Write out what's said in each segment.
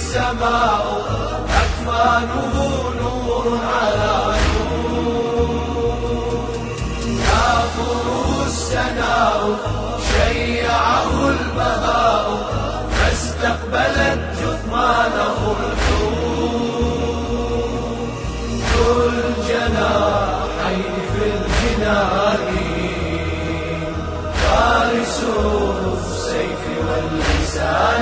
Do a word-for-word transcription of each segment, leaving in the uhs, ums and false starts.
السماء أكفانه نور على نور، يافر السناء شيعه البهاء، فاستقبلت جثمانه الحور، ذو الجناحين في الجنان فارس السيف واللسان.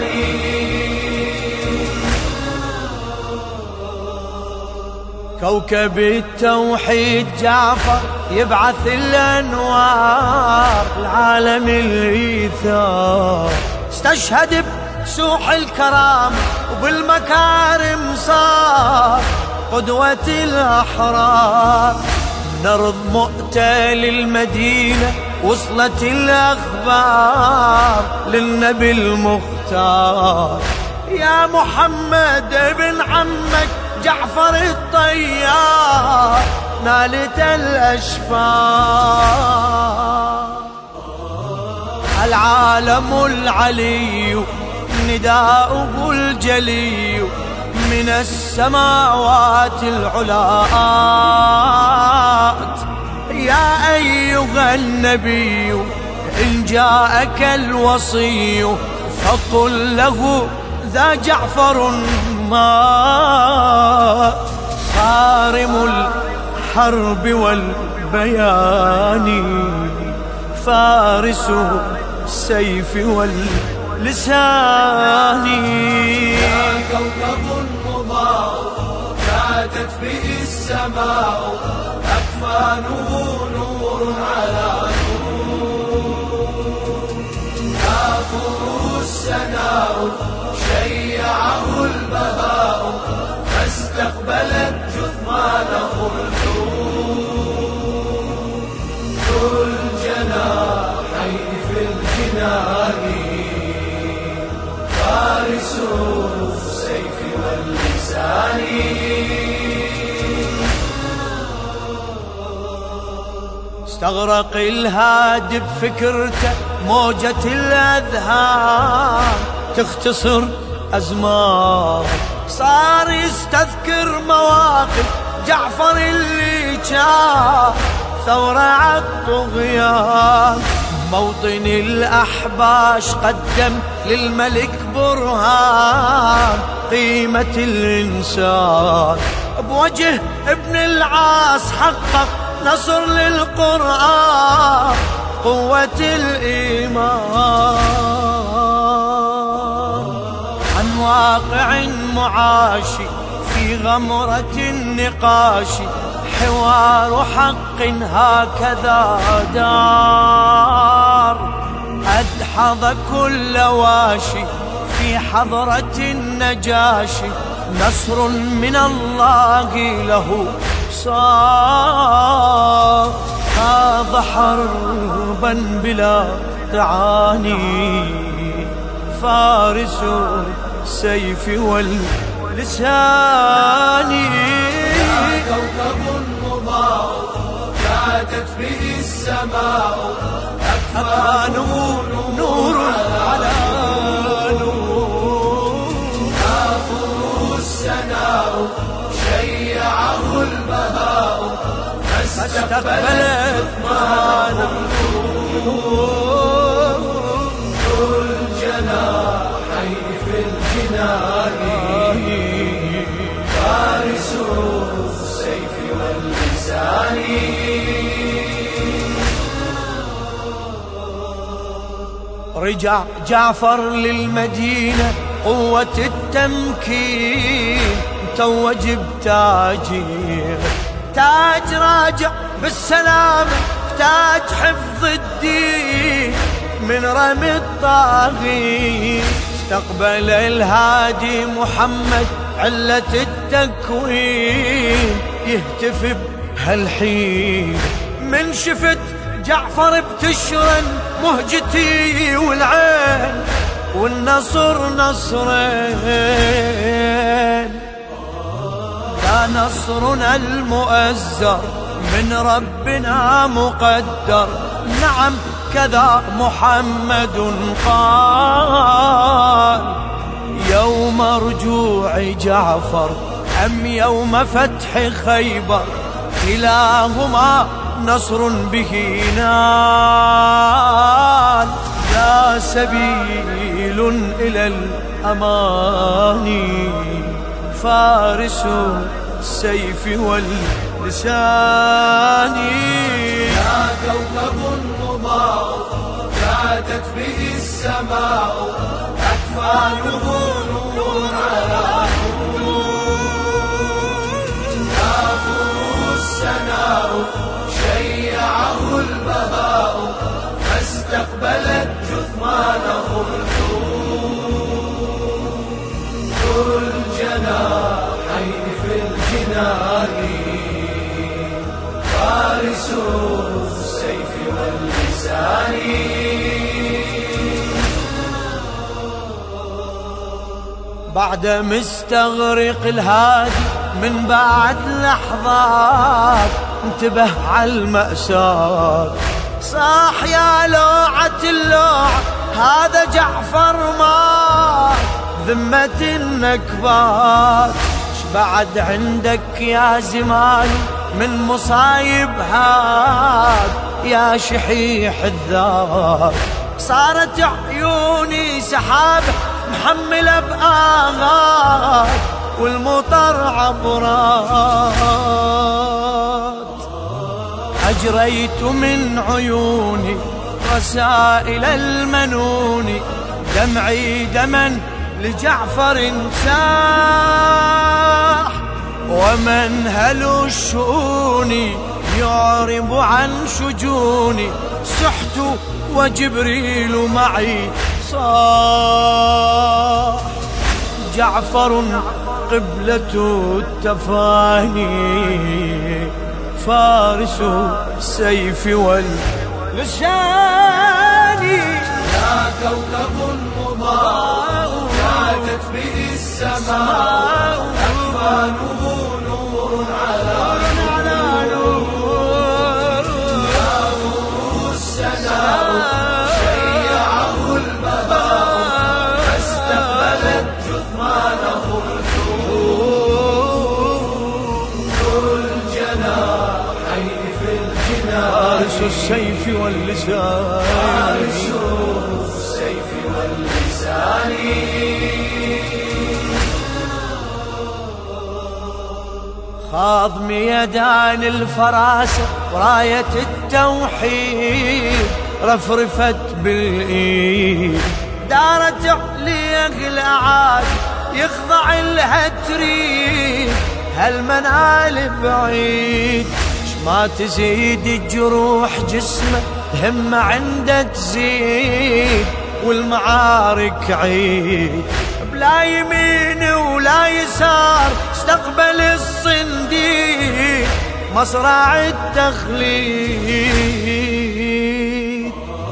كوكب التوحيد جعفر يبعث الأنوار، العالم الإيثار استشهد بسوح الكرامة وبالمكارم صار قدوة الأحرار. نرض مؤتة للمدينة وصلت الأخبار للنبي المختار، يا محمد ابن عمك جعفر الطيار نالت الأشفار. العالم العلي نداؤه الجلي من السماوات العلاءات، يا أيها النبي إن جاءك الوصي فقل له ذا جعفر مات، صارم الحرب والبيان فارس السيف واللسان. يا كوكب مضاء كادت به السماء، أكفانه نور على نور، يافر السناء شيعه البهاء، فاستقبلت جثمانه الحور، ذو الجناحين في الجنان فارس السيف واللسان. استغرق الهادي بفكرته موجة الأذهان تختصر أزمان، صار يستذكر مواقف جعفر اللي كان ثورة عالطغيان. موطن الأحباش قدم للملك برهان قيمة الإنسان، بوجه ابن العاص حقق نصر للقرآن قوة الإيمان. عن واقع معاشي في غمرة النقاش، حوار حق هكذا دار، أدحض كل واشي في حضرة النجاشي، نصر من الله له صار، خاض حربا بلا تعاني فارس السيف واللسان. يا كوكب مضاء كادت به السماء، أكفانه نور على نور، يافر السناء شيعه البهاء، فاستقبلت جثمانه الحور، ذو الجناحين في الجنان فارس السيف واللسان. رجع جعفر للمدينة قوة التمكين، متوج بتاجه تاج راجع بالسلامة، تاج حفظ الدين من رمي الطاغين. استقبل الهادي محمد علة التكوين، يهتف بهالحين من شفت جعفر بتشرن مهجتي والعين، والنصر نصرين. لا نصرنا المؤزر من ربنا مقدر، نعم كذا محمد قال، يوم رجوع جعفر أم يوم فتح خيبر، كلاهما نصر به نال، لا سبيل إلى الأمان، فارس السيف واللسان. يا كوكب مضاء كادت به السماء، أكفانه نور على نور، نافه السناء شيعه البهاء، فاستقبلت جثمانه الحور، ذو الجناحين في الجنان، فارس السيف واللسان. بعد مستغرق الهادي من بعد لحظات، انتبه على المأساة، صاح يا لوعة اللوعة هذا جعفر مات، ذمة النكبات بعد عندك يا زماني من مصايب هاد، يا شحيح الذات صارت عيوني سحاب محملة بآهات، والمطر عبرات، أجريت من عيوني رسائل المنون، دمعي دما لجعفر ساح، ومنهل الشؤون يعرب عن شجوني، سحت وجبريل معي صاح، جعفر قبلة التفاني، فارس السيف واللسان. يا كوكب مضاء كادت به السماء، أكفانه نور على نور، نافه السناء شيعه البهاء، فاستقبلت جثمانه الحور، ذو الجناحين في الجنان، فارس السيف واللسان، فارس السيف واللسان. خاض ميدان الفراسة وراية التوحيد، رفرفت بالإيد، دارت عليه الأعاد يخضع لها تريد، هالمنال بعيد ما تزيد الجروح جسمه، همه عنده تزيد، والمعارك عيد، بلا يمين ولا يسار استقبل الصنديد، مصرع التخليد،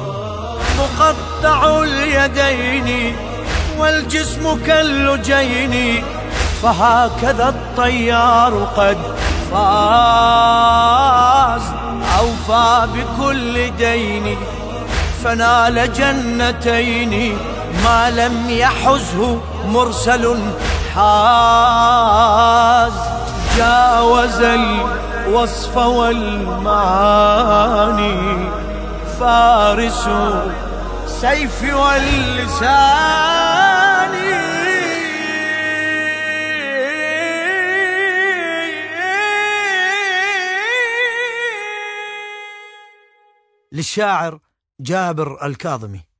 مقطع اليدين والجسم كاللجين، فهكذا الطيار قد فاز، أوفى بكل دين، فنال جنتين، ما لم يحزه مرسل حاز، جاوز الوصف والمعاني، فارس السيف واللسان. للشاعر جابر الكاظمي.